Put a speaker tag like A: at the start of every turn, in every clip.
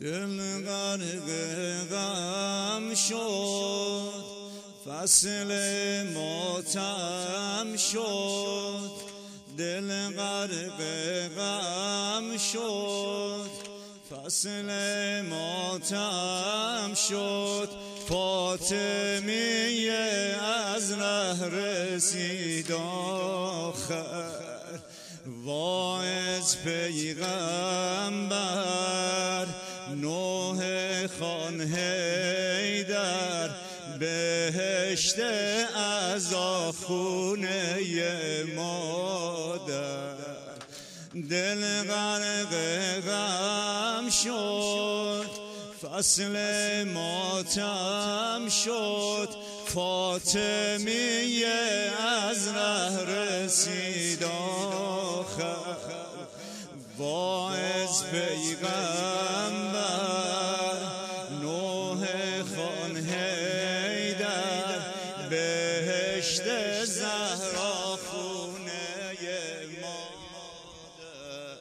A: دل غرق غم شد، فصل ماتم شد. دل غرق غم شد، فصل ماتم شد. فاطمیه از ره رسید آخر، واعظ پیغمبر نوح خان حیدر، بهشت از خونه مادر. دل غرق غم شد، فصل ماتم شد. فاطمیه از ره رسید آخر، واعظ پیغمبر نوح خان حیدر، بهشت زهرا خونه مادر.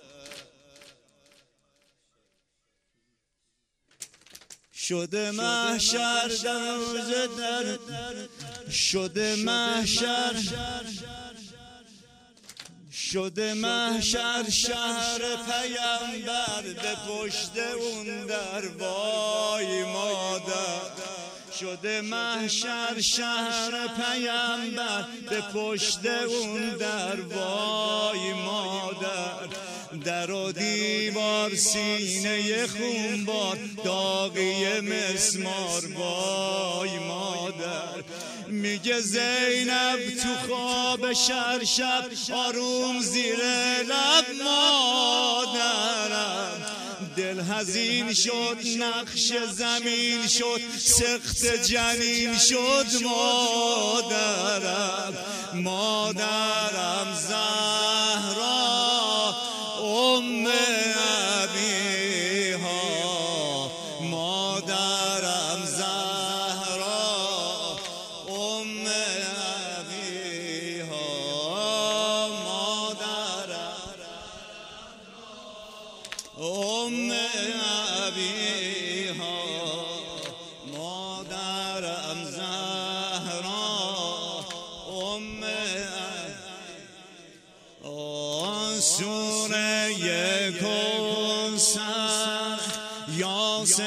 A: شده محشر در روز در، شده محشر، شده محشر شهر پیامبر، به پشت اون در وای مادر. شده محشر شهر پیامبر، به پشت اون در وای مادر. در و دیوار سینه خونبار، داغی مسمار وای مادر. میگه زینب تو خواب شب آروم زیر لب مادرم. دل حزین شد، نقش زمین شد، سخت جنین شد مادرم. مادرم زهرا ام ابیها، مادرم زهرا ام ابیها، مادرم ام ابیها، مادرم زهرا ام ابیها. سوره کوثر یاس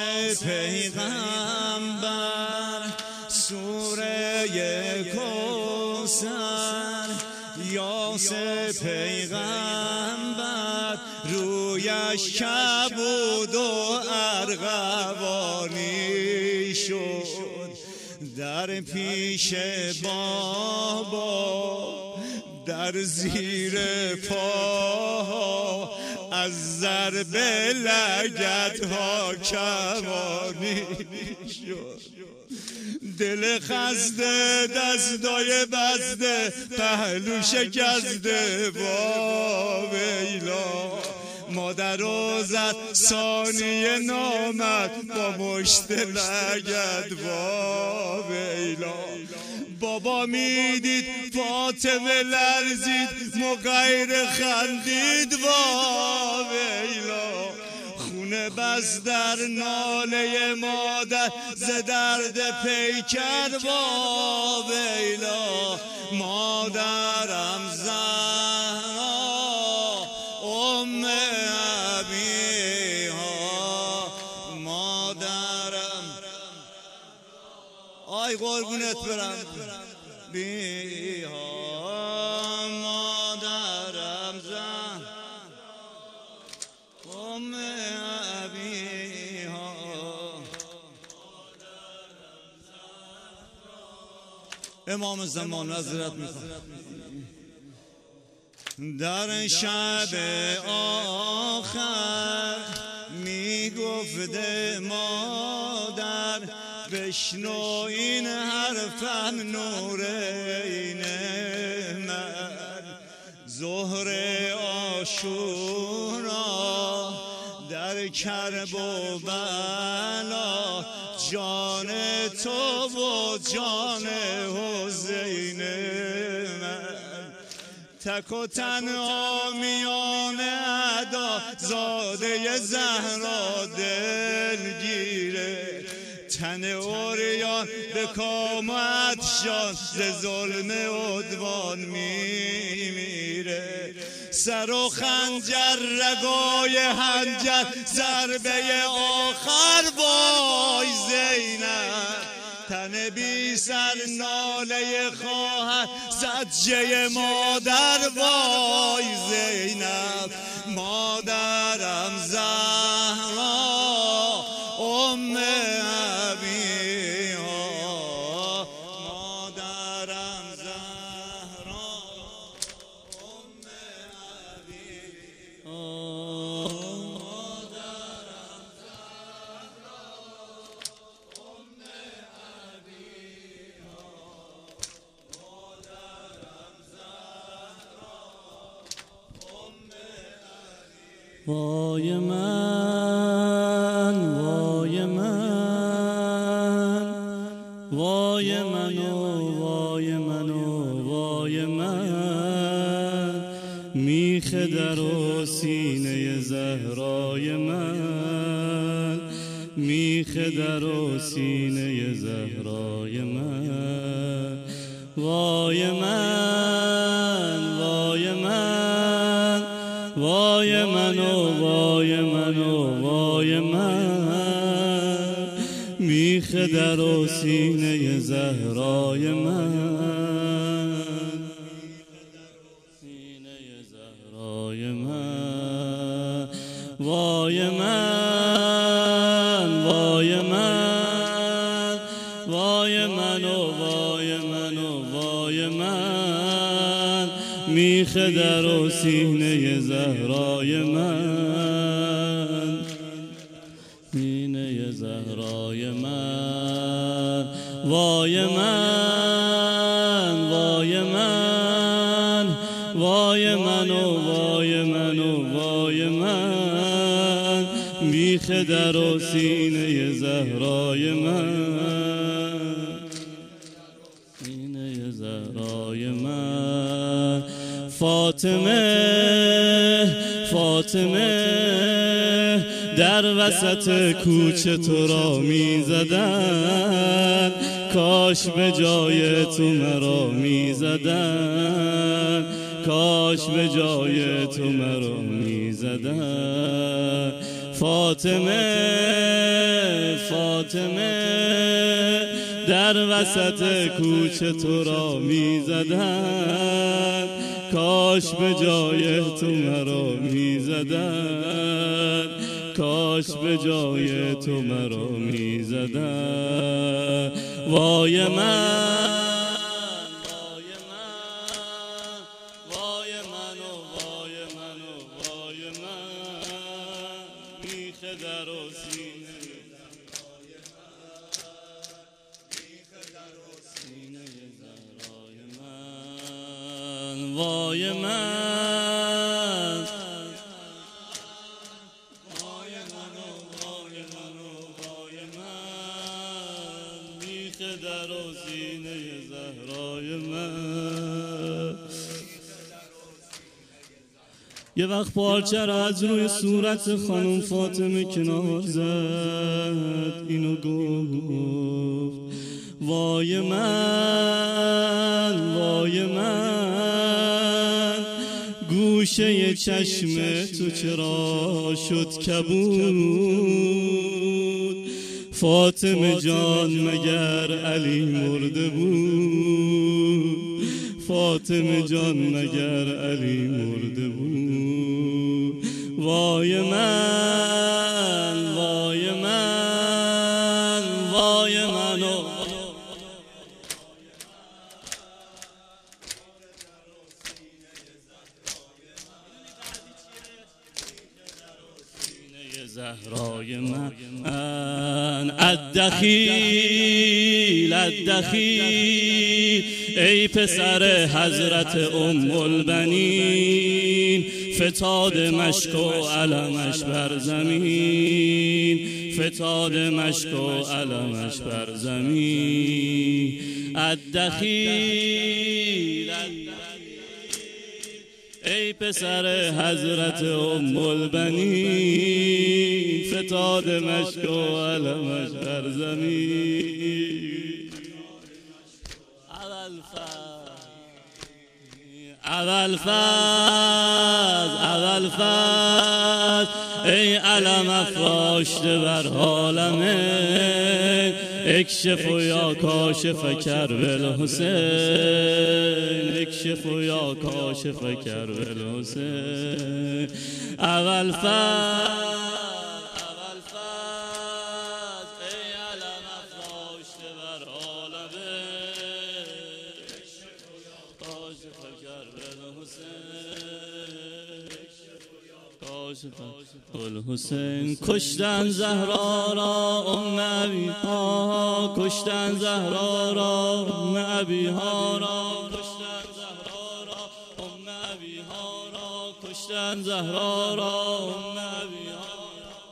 A: پیغمبر، سوره کوثر یاس پیغمبر. رویش کبود و ارغوانی شد، در پیش بابا در زیر پاها، از ضرب لگدها کمانی شد. دل خسته دستای بسته، پهلو شکسته با ویلا. مادر رو زد ثانیه نامد، با مشت لگد با ویلا. بابا میدید فاطمه لرزید، مغیر خندید با ویلا. خونه بس در ناله مادر، ز درد پیکر با ویلا. مادرم زهرا ام ابیها، مادرم آی قربونت برم بیها، مادرم زهرا ام ابیها. امام زمان حضرت میخواد در شب آخر میگفته مادر، بشنو این حرفم نورین من. ظهر عاشورا در کرب و بلا، جان تو و جان حسین من. تک و تنها میان ادا زاده زهرا دلگیره، تن اوریان به کام و عطشان ز ظلم عدوان میمیره. سر و خنجر رگای حنجر ضربه آخر وای زینب، تن بی سر ناله خواهر زجه مادر وای زینب. مادرم زهرا ام ابیها، مادرم زهرا ام ابیها، مادرم زهرا ام ابیها، مادرم زهرا ام ابیها. وای من، وای من، وای من و وای من و وای من، میخ در و سینه زهرای من، میخ در و سینه زهرای من. وای من، وای من، وای من و وای من و وای من، میخ در و سینه زهرای من، سینه زهرای من. وای من، وای من، وای من و وای من و وای من، میخ در و سینه زهرای من، سینه زهرای من. وای من، وای من، وای من و وای من و وای من، میخ در و سینه زهرای من، سینه زهرای من. فاطمه، فاطمه، در وسط کوچه تو را می زدن، کاش به جای تو مرا می زدن، کاش به جای تو مرا می زدن. فاطمه، فاطمه، در وسط کوچه تو را می زدن، کاش به جای تو مرا می زدن، کاش به جای تو مرا می زدن. وای من، وای من، وای من و وای من و وای من، میخ در و سینه زهرای من، میخ در و سینه زهرای من. وای من، وای من و وای من و وای من، میخ در و سینه زهرای من. یه وقت پارچه را از روی صورت خانم فاطمه کنار زد، اینو گفت وای من، وای من، گوشه چشم تو چرا شد کبود؟ فاطمه جان مگر علی مرده بود؟ فاطمه جان مگر علی مرده بود؟ وای من، وای من، وای من و زهرای من. الدخیل، الدخیل، ای پسر حضرت ام البنین، فتاد مشک و علمش بر زمین، فتاد مشک و علمش بر زمین. الدخیل،
B: ای پسر حضرت ام البنین، فتاد مشک و علمش بر زمین. اول فاز ای علم افراشته بر عالمه، اکشف یا کاشف کربل حسین، اکشف یا کاشف کربل حسین. اول فاز ای علم افراشته بر عالمه، اکشف یا کاشف کربل حسین. کشتن زهرا را ام ابیها، کشتن زهرا را ام ابیها را، کشتن زهرا را ام ابیها را، کشتن زهرا را ام ابیها را.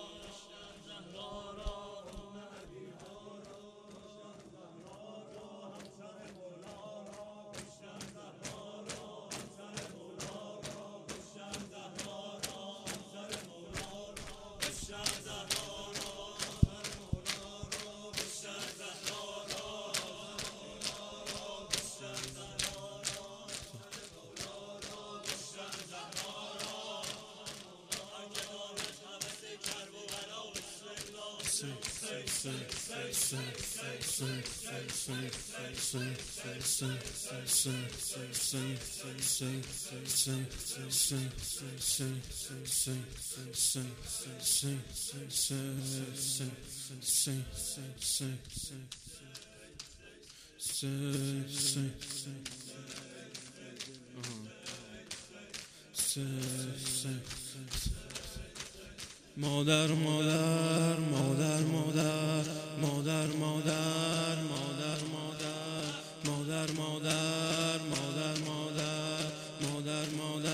B: مادر مادر مادر مادر مادر مادر مادر مادر مادر مادر مادر مادر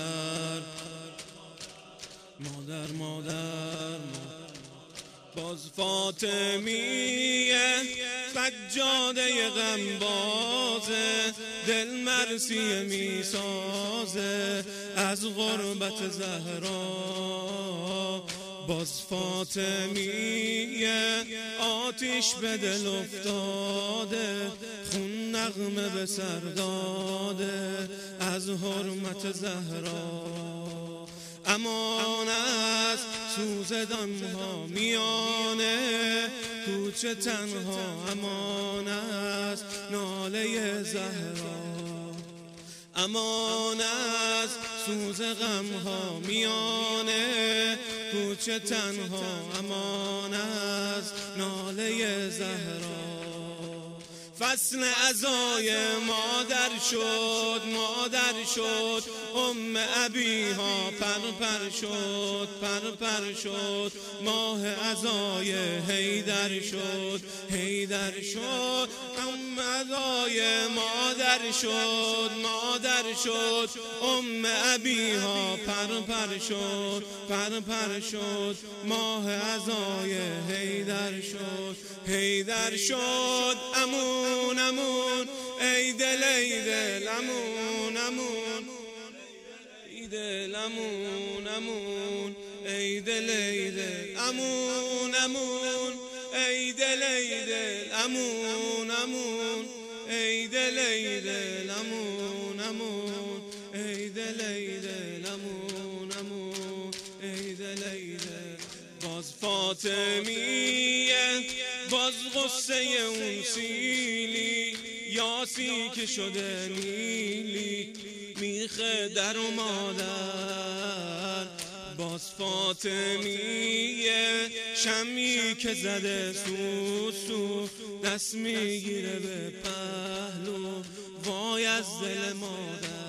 B: مادر مادر مادر باز فاطمیه سجاده غمبازه، دل مرثیه میسازه از غربت زهرا. باز فاطمیه آتیش به دل افتاده، خون نغمه به سر داده از حرمت زهرا. امان است سوز دمها میانه کوچه تنها، امان است ناله زهرا. امان است سوز غمها میانه کوچه تنها، امان است ناله زهرا. فصل عزای مادر شد، مادر شد ام ابیها پر پر شد، پر پر شد ماه عزای حیدر شد، حیدر شد ام عزای مادر شد، مادر شد ام ابیها پر پر شد، پر پر شد ماه عزای حیدر شد، حیدر شد. امون امون ای دل ای دل، امون امون ای دل، امون امون ای دل ای دل، امون امون ای دل ای دل، امون امون ای دل ای دل، امون امون ای دل ای دل، امون امون ای دل ای دل. باز فاطمیه باز غصه اون سیلی، یاسی که شده نیلی میخه در و مادر. باز فاطمیه شمی که زده سو سو، دست میگیره به پهلو وای از دل مادر.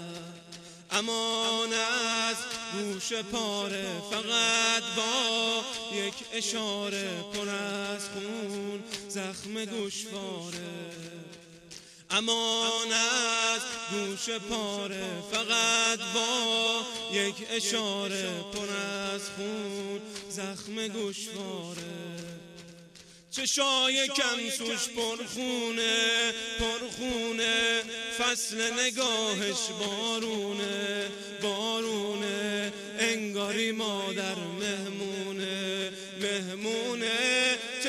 B: امان از گوش پاره فقط با یک اشاره، پر از خون زخم گوشواره. امان از گوش پاره فقط با یک اشاره، پر از خون زخم گوشواره. چشای کمسوش پرخونه پرخونه، فصل نگاهش بارونه،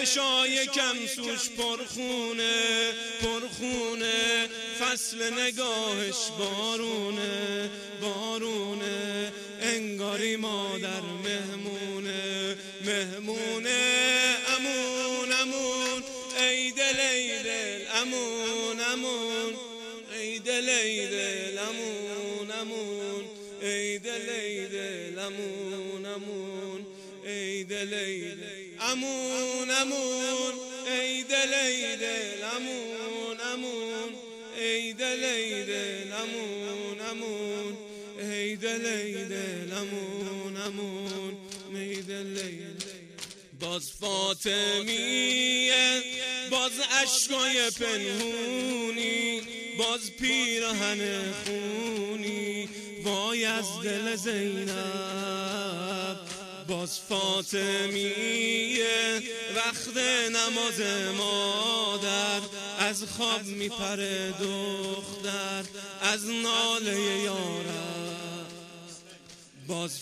A: چشای کم سوش پرخونه پرخونه، فصل نگاهش بارونه بارونه، انگاری مادر مهمونه مهمونه. امون امون ای دل ای دل، امون امون ای دل ای دل، امون امون ای دل ای دل، امون امون ای دل ای دل، امون امون ای دل ای دل، امون امون ای دل ای دل، امون امون ای دل ای دل، امون امون ای دل ای دل. باز فاطمیه، باز عشقای پنهونی، باز پیراهن خونی، وای از دل زینب. باز فاطمیه، وقت نماز مادر، از خواب میپره دختر از ناله یارم. باز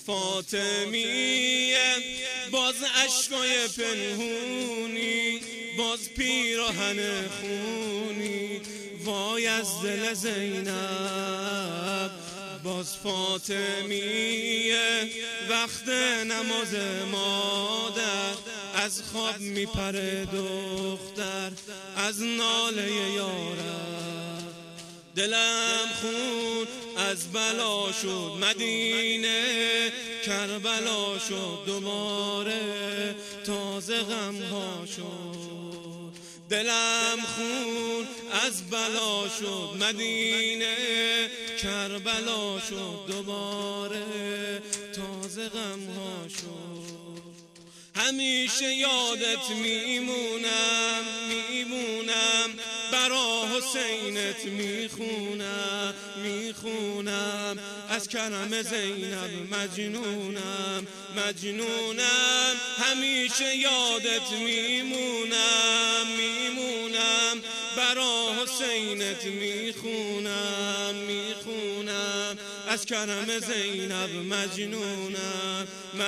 A: فاطمیه، باز عشقای پنهونی، باز پیراهن خونی، وای از دل زینب. باز فاطمیه، وقت نماز مادر، از خواب میپره دختر از ناله یارم. دلم خون از بلا شد مدینه، کربلا شد دوباره تازه غمها شد. دلم خون از بلا شد مدینه، کربلا شد دوباره تازه غمها شد. همیشه یادت میمونم میمونم، برا حسینت میخونم میخونم، از کرم زینب مجنونم مجنونم. همیشه یادت میمونم میمونم، برا حسینت میخونم میخونم، از کرم زینب مجنونم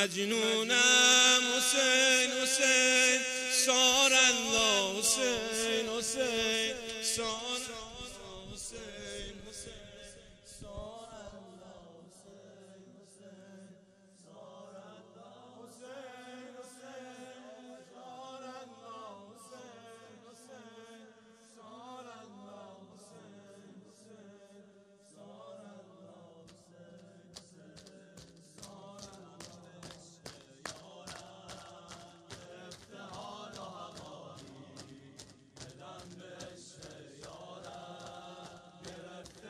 A: مجنونم. حسین حسین سار الله، حسین حسین سار الله، حسین حسین سار الله، حسین حسین سار الله، حسین حسین سار الله، حسین حسین سار الله، حسین حسین سار الله، حسین حسین سار الله.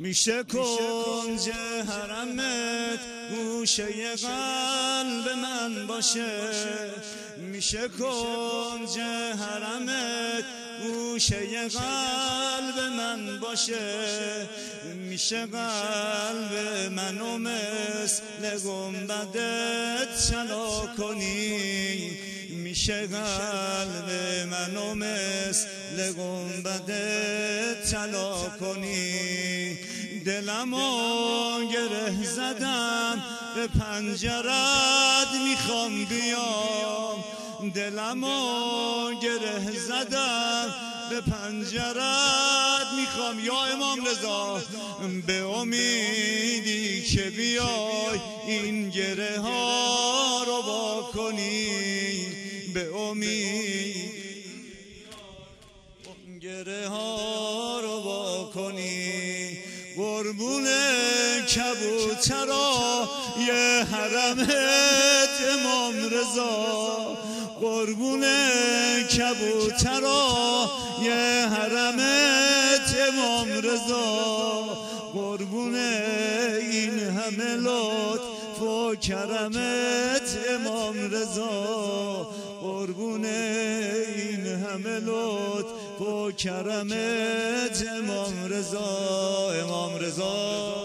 A: میشه کنج حرمت گوشه قلب من باشه، میشه کنج حرمت گوشه قلب من باشه، میشه قلب منو مثل گنبدت چلا کنی، میشه قلب منو مثل گنبدت چلا کنی. دلمو گره زدم به پنجرت میخوام بیام، دلمو گره زدم به پنجرت میخوام یا امام رضا، به امیدی که بیای این گره ها رو با کنی، به امید این گره ها رو با کنی. قربون کبوترا یه حرمت امام رضا، قربون کبوترا یه حرمت امام رضا، قربون این همه لطف و کرمت امام رضا، قربون این همه لطف و کرمت امام رضا، امام رضا.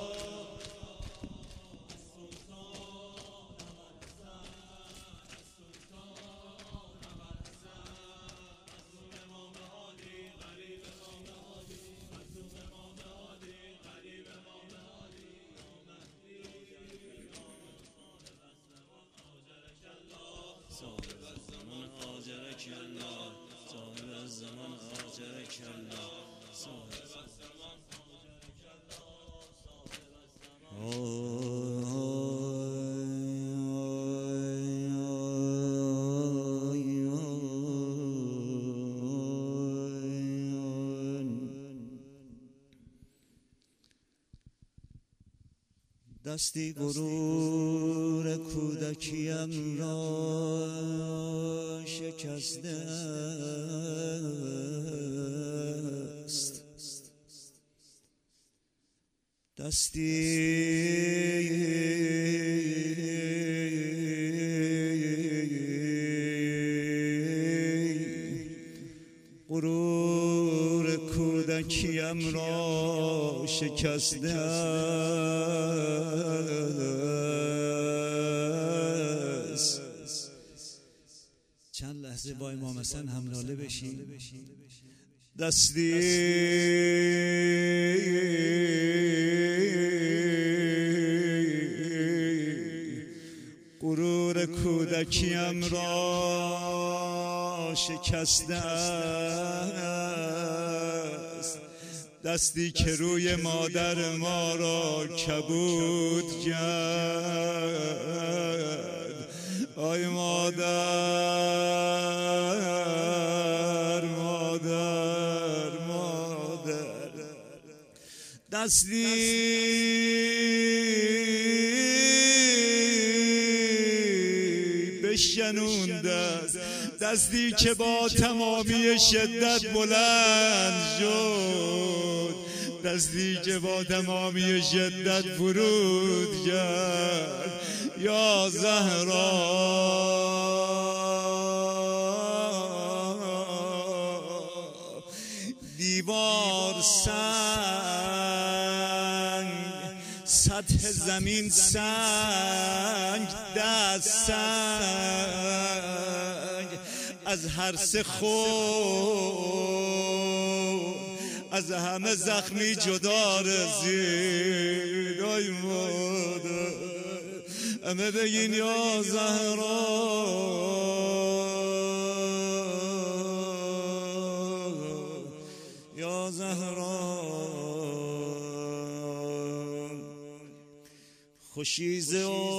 A: دستی غرور کودکیم را شکسته است، دستی غرور کودکیم را شکسته است. چند لحظه با امام حسن هملاله بشیم. دستی غرور کودکیم را شکسته است، دستی که روی مادر ما را کبود کرد. آی مادر مادر مادر، دستی بشنونده است، دستی که با تمامی شدت بلند شد، دستی که با تمامی شدت فرود کرد. یا زهرا دیوار سنگ، سطح زمین سنگ، دست سنگ، از هر سه خون از همه زخمی جدا رسید. آی مادر همه بگین یا زهرا یا زهرا. خوشیز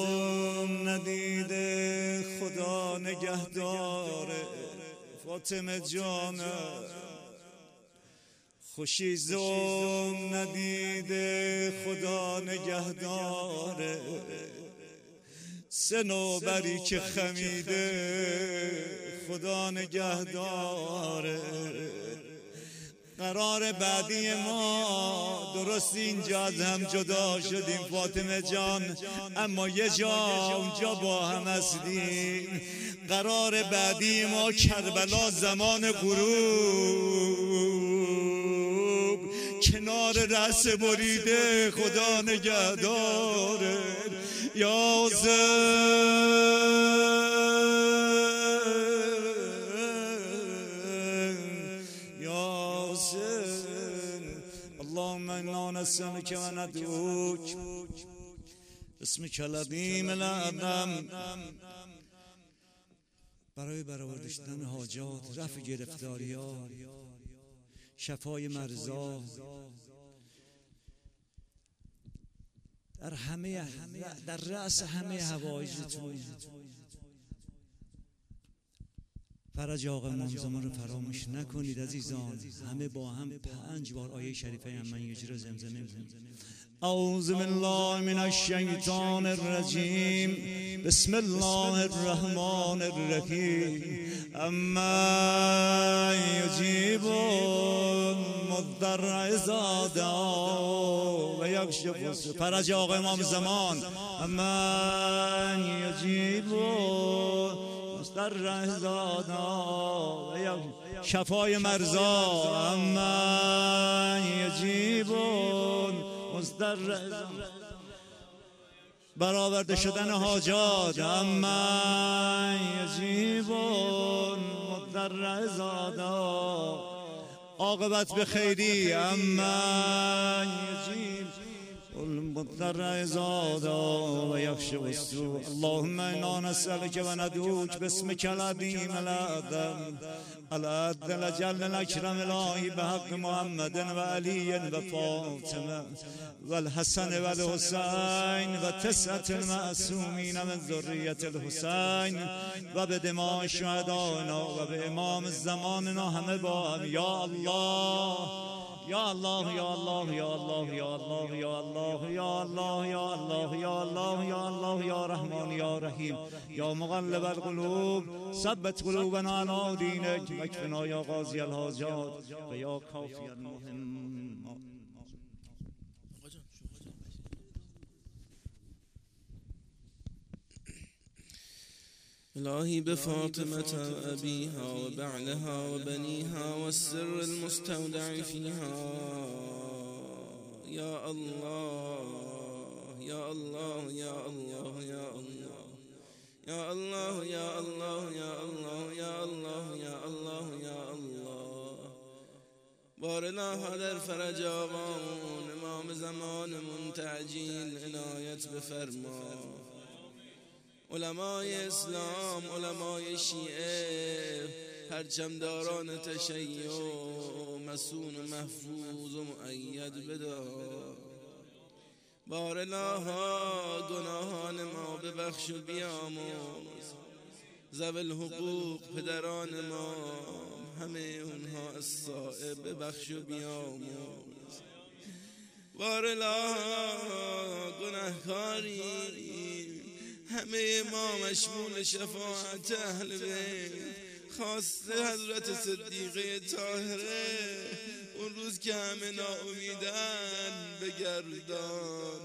A: ندیده خدا نگهداره فاطمه جانم، خوشیز ندیده خدا نگهداره، صنوبری که خمیده خدا نگهداره، قرار بعدی ما درست اینجا از هم جدا شدیم فاطمه جان، اما یه جا اونجا با هم هستیم. قرار بعدی ما کربلا زمان غروب، کنار رأس بریده خدا نگهداره. یا اللهم انا نسألك و ندعوك باسمك العظیم الاعظم برای برآوردن حاجات، رفع گرفتاری‌ها، شفای مرضا، در رأس همه حوایجتون. فرج آقا امام زمان رو فراموش نکنید عزیزان. همه با هم 5 بار آیه شریفه من یجی رو زمزمه کنید. اعوذ بالله من الشیطان الرجیم، بسم الله الرحمن الرحیم. اما یجیب المضطر اذا دعا و یکشف السوء. فرج آقا امام زمان. اما یجیب مضطر اذا دعا و شفای مرضا. اما یجیب مضطر برآورده شدن حاجات. اما یجیب مضطر اذا دعا، عاقبت به خیری. اما یجیب المضطر اذا دعا و یکشف السوء. اللهم انا نسألك و ندعوك باسمك العظیم الاعظم العز الجل الاکرم الهی بحق محمد و علی و فاطمه و الحسن و الحسین و 9 المعصومین من ذریة الحسین و به دماء شهدائنا و به امام زماننا همه با هم. یا الله یا الله یا الله یا الله یا الله یا الله یا الله یا الله یا الله یا الله یا رحمان یا رحیم یا مقلب القلوب ثبت قلوبنا علی دینک واکفنا یا قاضی الحاجات و یا کافی المهمات.
C: إلهي بفاطمة أبيها وبعلها وبنيها والسر المستودع فيها. يا الله يا الله يا الله يا الله يا الله يا الله يا الله يا الله يا الله يا الله. بارنا در فرج آقامون امام زمانمون تعجیل عنایت بفرما. علمای اسلام، علمای شیعه، پرچمداران تشیع مسون و محفوظ و مؤید بدار. بارالها گناهان ما ببخش و بیامرز. ذوی الحقوق پدران ما همه اونها الصائب ببخش و بیامرز. بارالها گناهکاری همه ما مشمول شفاعت اهل بیت، خواسته حضرت صدیقه طاهره اون روز که همه ناامیدن بگردان.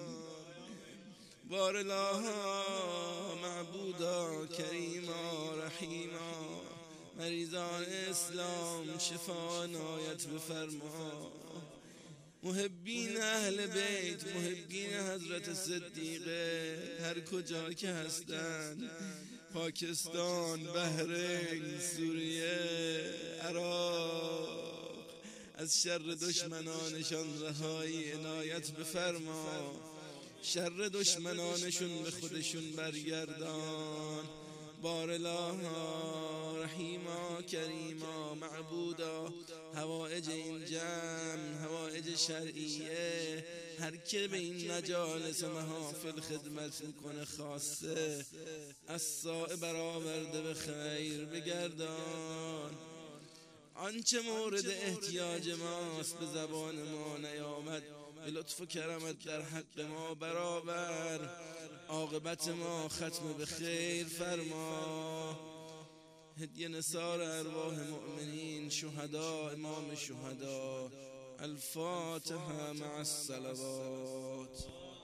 C: بارالها معبودا کریما رحیما، مریضان اسلام شفا عنایت بفرما. محبین اهل بیت، محبین حضرت صدیقه هر کجا که هستند، پاکستان، بحرین، سوریه، عراق، از شر دشمنانشان رهایی عنایت بفرما. شر دشمنانشون به خودشون برگردان. بارالها رحیما کریما معبودا، حوائج این جمع، حوائج شرعیه، هر که به این مجالس و محافل خدمت میکنه خاصه از سائه برآورده به خیر بگردان. آنچه مورد احتیاج ماست به زبان ما نیامد، به لطف و کرمت در حق ما برآور. عاقبت ما ختم به خیر فرما. هدیه نثار ارواح مؤمنین شهدا امام شهدا. الفاتحه مع الصلوات.